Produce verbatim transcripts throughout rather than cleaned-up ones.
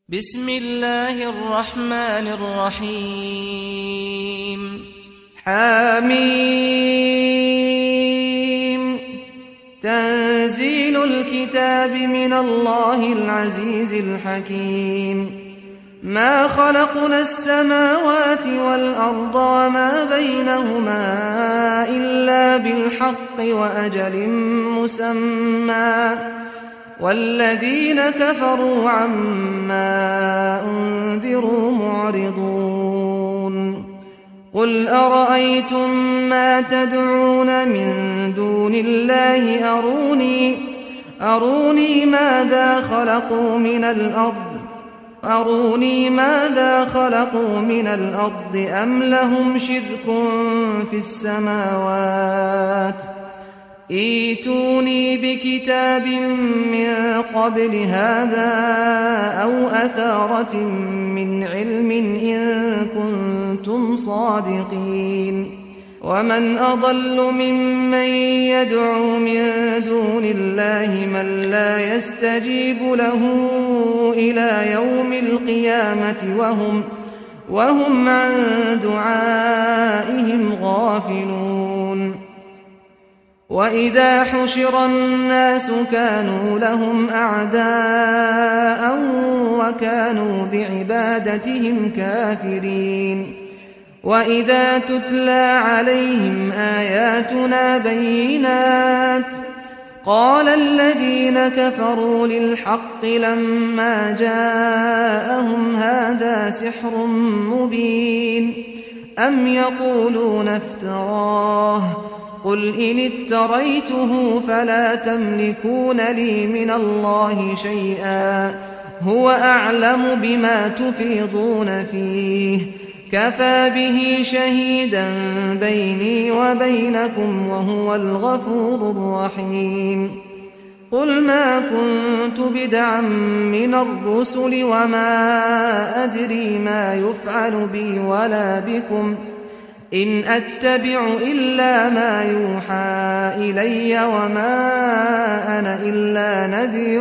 بسم الله الرحمن الرحيم حميم تنزيل الكتاب من الله العزيز الحكيم ما خلقنا السماوات والأرض وما بينهما إلا بالحق وأجل مسمى والذين كفروا عما أنذروا معرضون قل أرأيتم ما تدعون من دون الله أروني أروني ماذا خلقوا من الأرض أروني ماذا خلقوا من الأرض أم لهم شرك في السماوات ائتوني بكتاب من قبل هذا أو أثارة من علم إن كنتم صادقين ومن أضل ممن يدعو من دون الله من لا يستجيب له إلى يوم القيامة وهم, وهم عن دعائهم غافلون وإذا حشر الناس كانوا لهم أعداء وكانوا بعبادتهم كافرين وإذا تتلى عليهم آياتنا بينات قال الذين كفروا للحق لما جاءهم هذا سحر مبين أم يقولون افتراه قل إن افتريته فلا تملكون لي من الله شيئا هو أعلم بما تفيضون فيه كفى به شهيدا بيني وبينكم وهو الغفور الرحيم قل ما كنت بدعا من الرسل وما أدري ما يفعل بي ولا بكم إن أتبع إلا ما يوحى إلي وما أنا إلا نذير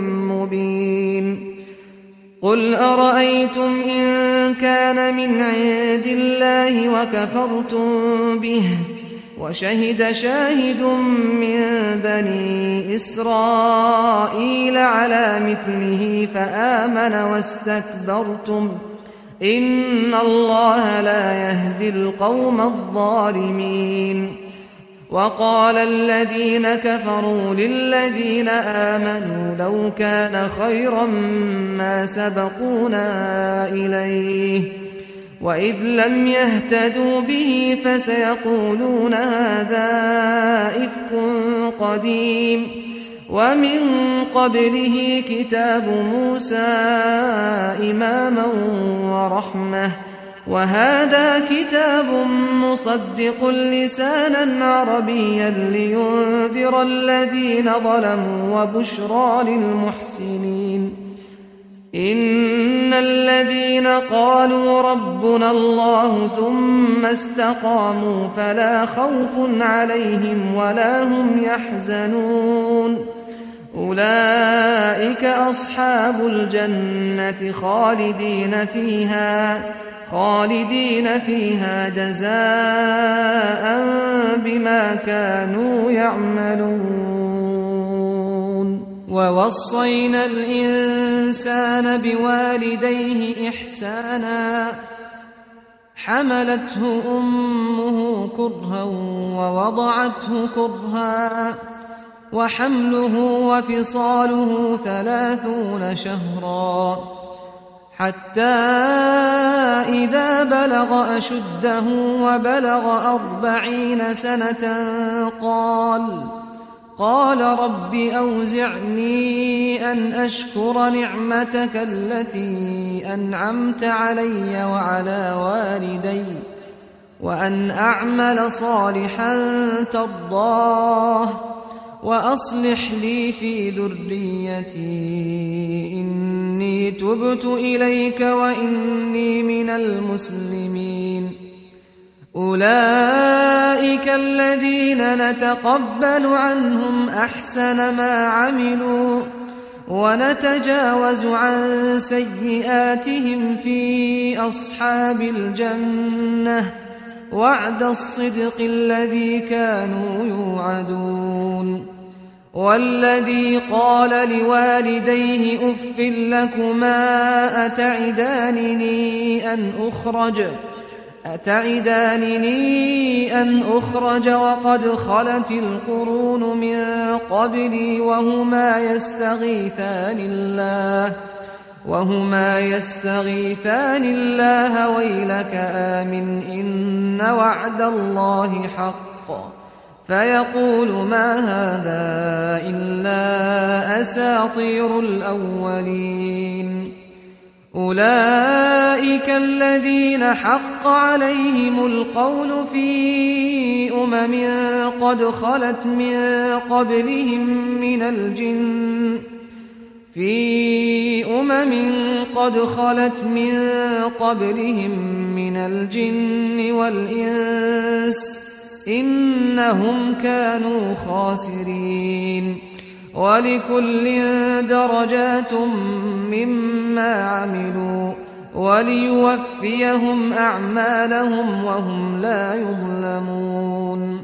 مبين قل أرأيتم إن كان من عند الله وكفرتم به وشهد شاهد من بني إسرائيل على مثله فآمن واستكبرتم إن الله لا يهدي القوم الظالمين وقال الذين كفروا للذين آمنوا لو كان خيرا ما سبقونا إليه وإذ لم يهتدوا به فسيقولون هذا إفك قديم ومن قبله كتاب موسى إماما ورحمة وهذا كتاب مصدق لسانا عربيا لينذر الذين ظلموا وبشرى للمحسنين إن الذين قالوا ربنا الله ثم استقاموا فلا خوف عليهم ولا هم يحزنون أولئك أصحاب الجنة خالدين فيها خالدين فيها جزاء بما كانوا يعملون ووصينا الإنسان بوالديه إحسانا حملته أمه كرها ووضعته كرها وحمله وفصاله ثلاثون شهرا حتى إذا بلغ أشده وبلغ أربعين سنة قال قال رب أوزعني أن أشكر نعمتك التي أنعمت علي وعلى والدي وأن أعمل صالحا ترضاه وأصلح لي في ذريتي إني تبت إليك وإني من المسلمين أولئك الذين نتقبل عنهم أحسن ما عملوا ونتجاوز عن سيئاتهم في أصحاب الجنة وعد الصدق الذي كانوا يوعدون والذي قال لوالديه أف لكما أتعدانني أن أخرج أتعدانني أن أخرج وقد خلت القرون من قبلي وهما يستغيثان الله وهما يستغيثان الله ويلك آمن إن وعد الله حق فيقول ما هذا إلا أساطير الأولين أولئك الذين حق عليهم القول في أمم قد خلت من قبلهم من الجن في أمم قد خلت من قبلهم من الجن والإنس إنهم كانوا خاسرين ولكل درجات مما عملوا وليوفيهم أعمالهم وهم لا يظلمون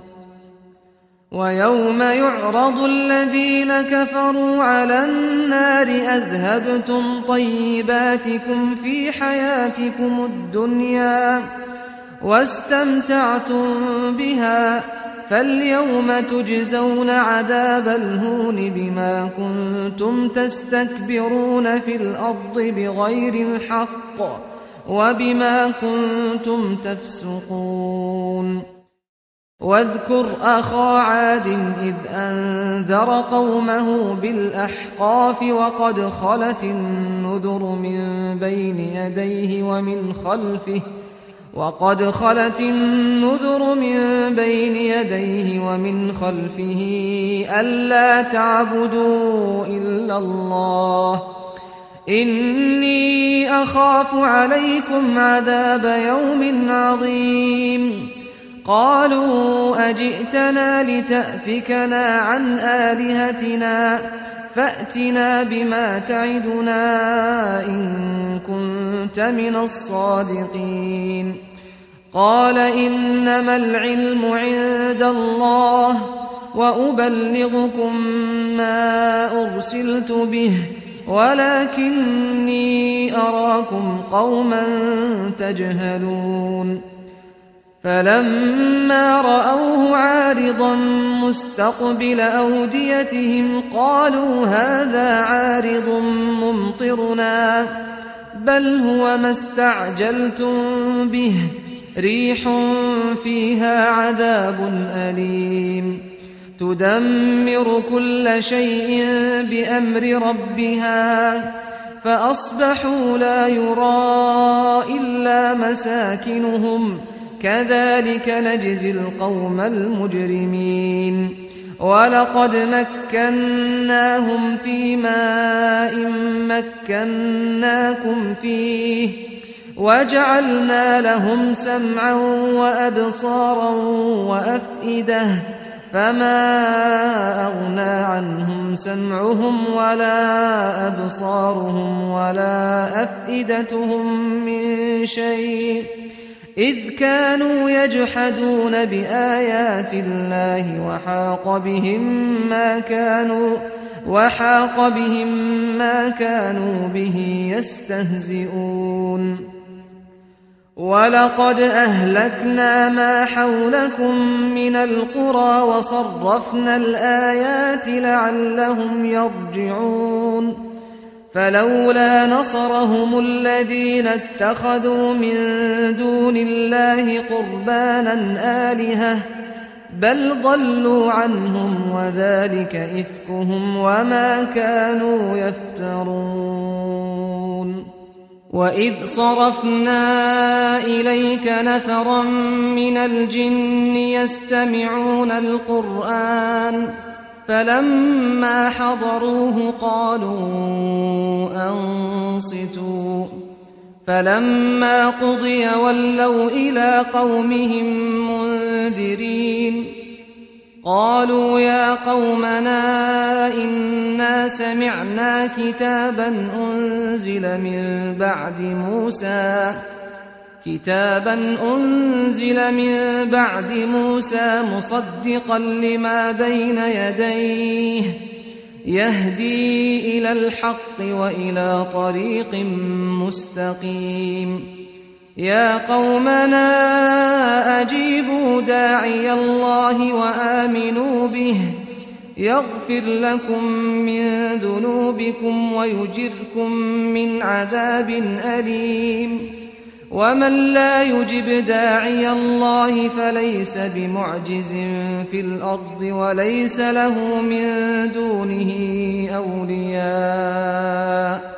ويوم يعرض الذين كفروا على النار أذهبتم طيباتكم في حياتكم الدنيا واستمتعتم بها فاليوم تجزون عذاب الهون بما كنتم تستكبرون في الأرض بغير الحق وبما كنتم تفسقون واذكر أخا عاد إذ أنذر قومه بالأحقاف وقد خلت النذر من بين يديه ومن خلفه وقد خلت النذر من بين يديه ومن خلفه ألا تعبدوا إلا الله إني أخاف عليكم عذاب يوم عظيم قالوا أجئتنا لتأفكنا عن آلهتنا فأتنا بما تعدنا إن كنت من الصادقين قال إنما العلم عند الله وأبلغكم ما أرسلت به ولكني أراكم قوما تجهلون فلما رأوه عارضا مستقبل أوديتهم قالوا هذا عارض ممطرنا بل هو ما استعجلتم به ريح فيها عذاب أليم تدمر كل شيء بأمر ربها فأصبحوا لا يرى إلا مساكنهم كذلك نجزي القوم المجرمين ولقد مكناهم في ماء مكناكم فيه وجعلنا لهم سمعا وأبصارا وأفئدة فما أغنى عنهم سمعهم ولا أبصارهم ولا أفئدتهم من شيء إذ كانوا يجحدون بآيات الله وحاق بهم ما كانوا وحاق بهم ما كانوا به يستهزئون ولقد أهلكنا ما حولكم من القرى وصرفنا الآيات لعلهم يرجعون فلولا نصرهم الذين اتخذوا من دون الله قربانا آلهة بل ضلوا عنهم وذلك إفكهم وما كانوا يفترون وإذ صرفنا إليك نفرا من الجن يستمعون القرآن فلما حضروه قالوا أنصتوا فلما قضي ولوا إلى قومهم منذرين قالوا يا قومنا إنا سمعنا كتابا أنزل من بعد موسى كتابا أنزل من بعد موسى مصدقا لما بين يديه يهدي إلى الحق وإلى طريق مستقيم يا قومنا أجيبوا داعي الله وآمنوا به يغفر لكم من ذنوبكم ويجركم من عذاب أليم ومن لا يجب داعي الله فليس بمعجز في الأرض وليس له من دونه أولياء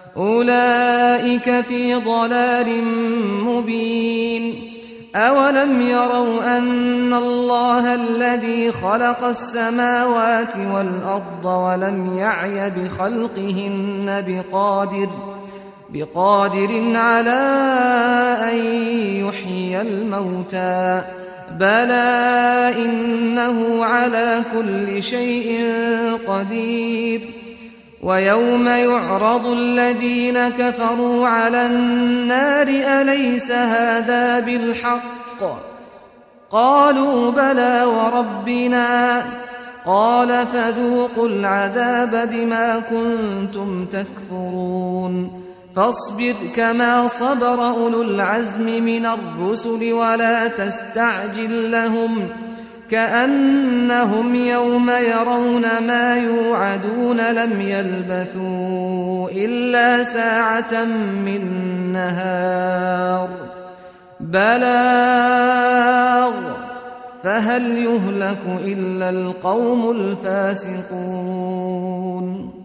أولئك في ضلال مبين أولم يروا أن الله الذي خلق السماوات والأرض ولم يعي بخلقهن بقادر بقادر على أن يحيي الموتى بلى إنه على كل شيء قدير ويوم يعرض الذين كفروا على النار أليس هذا بالحق قالوا بلى وربنا قال فذوقوا العذاب بما كنتم تكفرون فاصبر كما صبر أولو العزم من الرسل ولا تستعجل لهم كأنهم يوم يرون ما يوعدون لم يلبثوا إلا ساعة من نهار بلاغ فهل يهلك إلا القوم الفاسقون